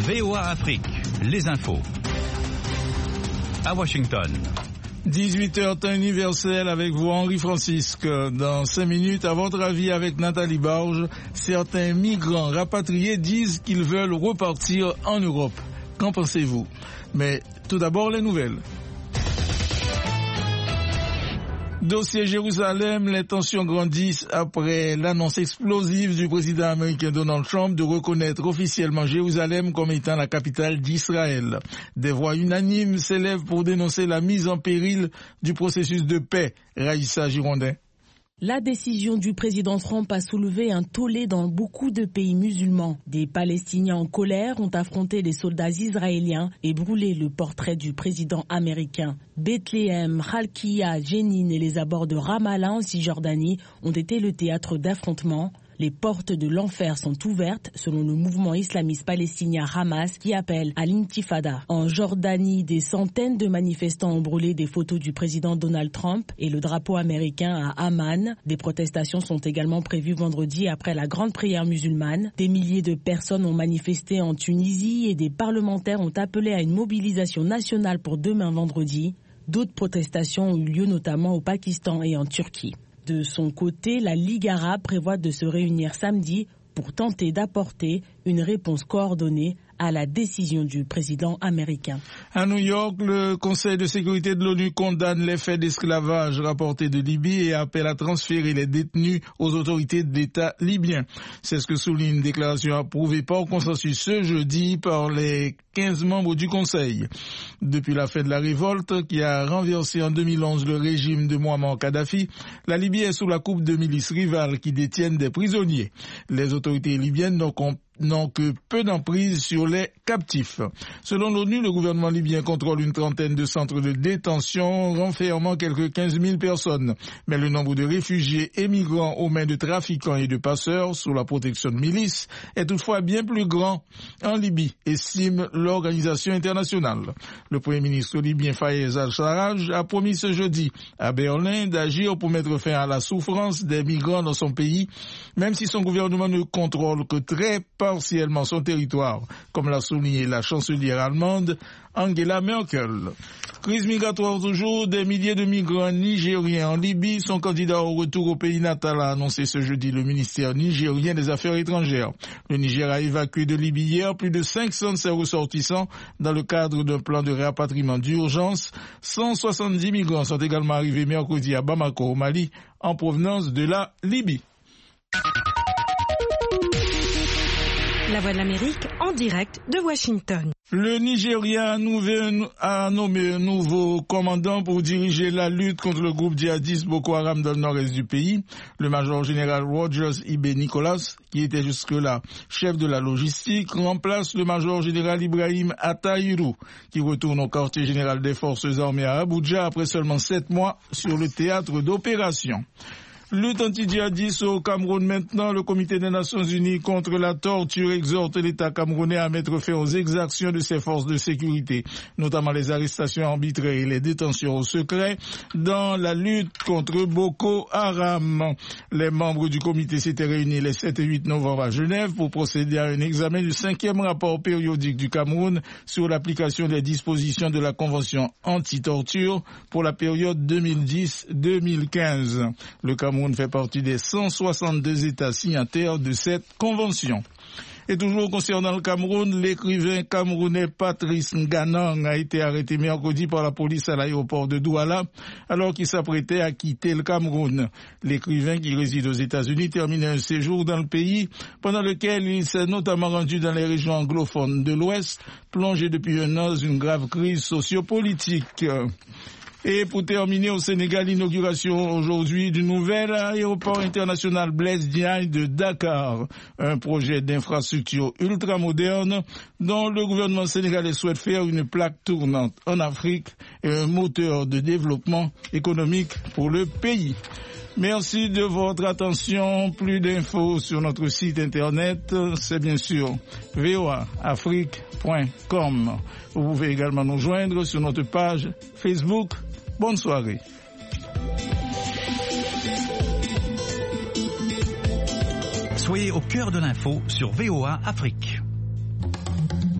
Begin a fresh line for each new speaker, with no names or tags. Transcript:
VOA Afrique, les infos. À Washington.
18h temps universel avec vous Henri Francisque. Dans 5 minutes, à votre avis avec Nathalie Barge, certains migrants rapatriés disent qu'ils veulent repartir en Europe. Qu'en pensez-vous? Mais tout d'abord les nouvelles. Dossier Jérusalem, les tensions grandissent après l'annonce explosive du président américain Donald Trump de reconnaître officiellement Jérusalem comme étant la capitale d'Israël. Des voix unanimes s'élèvent pour dénoncer la mise en péril du processus de paix. Raïssa Girondin.
La décision du président Trump a soulevé un tollé dans beaucoup de pays musulmans. Des Palestiniens en colère ont affronté les soldats israéliens et brûlé le portrait du président américain. Bethléem, Khalkiya, Jénine et les abords de Ramallah en Cisjordanie ont été le théâtre d'affrontements. Les portes de l'enfer sont ouvertes selon le mouvement islamiste palestinien Hamas qui appelle à l'intifada. En Jordanie, des centaines de manifestants ont brûlé des photos du président Donald Trump et le drapeau américain à Amman. Des protestations sont également prévues vendredi après la grande prière musulmane. Des milliers de personnes ont manifesté en Tunisie et des parlementaires ont appelé à une mobilisation nationale pour demain vendredi. D'autres protestations ont eu lieu notamment au Pakistan et en Turquie. De son côté, la Ligue arabe prévoit de se réunir samedi pour tenter d'apporter une réponse coordonnée à la décision du président américain.
À New York, le Conseil de sécurité de l'ONU condamne les faits d'esclavage rapportés de Libye et appelle à transférer les détenus aux autorités de l'État libyen. C'est ce que souligne une déclaration approuvée par consensus ce jeudi par les 15 membres du Conseil. Depuis la fin de la révolte qui a renversé en 2011 le régime de Mouammar Kadhafi, la Libye est sous la coupe de milices rivales qui détiennent des prisonniers. Les autorités libyennes n'ont que peu d'emprise sur les captifs. Selon l'ONU, le gouvernement libyen contrôle une trentaine de centres de détention, renfermant quelques 15 000 personnes. Mais le nombre de réfugiés et migrants aux mains de trafiquants et de passeurs sous la protection de milices est toutefois bien plus grand en Libye, estime l'organisation internationale. Le premier ministre libyen Fayez al-Sarraj a promis ce jeudi à Berlin d'agir pour mettre fin à la souffrance des migrants dans son pays, même si son gouvernement ne contrôle que très partiellement son territoire, comme l'a souligné la chancelière allemande Angela Merkel. Crise migratoire toujours, des milliers de migrants nigériens en Libye sont candidats au retour au pays natal, a annoncé ce jeudi le ministère nigérien des Affaires étrangères. Le Niger a évacué de Libye hier plus de 500 de ses ressortissants dans le cadre d'un plan de rapatriement d'urgence. 170 migrants sont également arrivés mercredi à Bamako au Mali en provenance de la Libye.
La Voix de l'Amérique en direct de Washington.
Le Nigeria a nommé un nouveau commandant pour diriger la lutte contre le groupe djihadiste Boko Haram dans le nord-est du pays. Le major général Rogers Ibe Nicholas, qui était jusque-là chef de la logistique, remplace le major général Ibrahim Atahiru, qui retourne au quartier général des forces armées à Abuja après seulement 7 mois sur le théâtre d'opération. Lutte anti-djihadiste au Cameroun maintenant. Le comité des Nations Unies contre la torture exhorte l'État camerounais à mettre fin aux exactions de ses forces de sécurité, notamment les arrestations arbitraires et les détentions au secret dans la lutte contre Boko Haram. Les membres du comité s'étaient réunis les 7 et 8 novembre à Genève pour procéder à un examen du 5e rapport périodique du Cameroun sur l'application des dispositions de la Convention anti-torture pour la période 2010-2015. Le Cameroun fait partie des 162 États signataires de cette convention. Et toujours concernant le Cameroun, l'écrivain camerounais Patrice Nganang a été arrêté mercredi par la police à l'aéroport de Douala alors qu'il s'apprêtait à quitter le Cameroun. L'écrivain qui réside aux États-Unis terminait un séjour dans le pays pendant lequel il s'est notamment rendu dans les régions anglophones de l'Ouest, plongé depuis un an dans une grave crise sociopolitique. Et pour terminer, au Sénégal, l'inauguration aujourd'hui du nouvel aéroport international Blaise Diagne de Dakar, un projet d'infrastructure ultramoderne dont le gouvernement sénégalais souhaite faire une plaque tournante en Afrique et un moteur de développement économique pour le pays. Merci de votre attention. Plus d'infos sur notre site internet, c'est bien sûr voaafrique.com. Vous pouvez également nous joindre sur notre page Facebook. Bonne soirée.
Soyez au cœur de l'info sur VOA Afrique.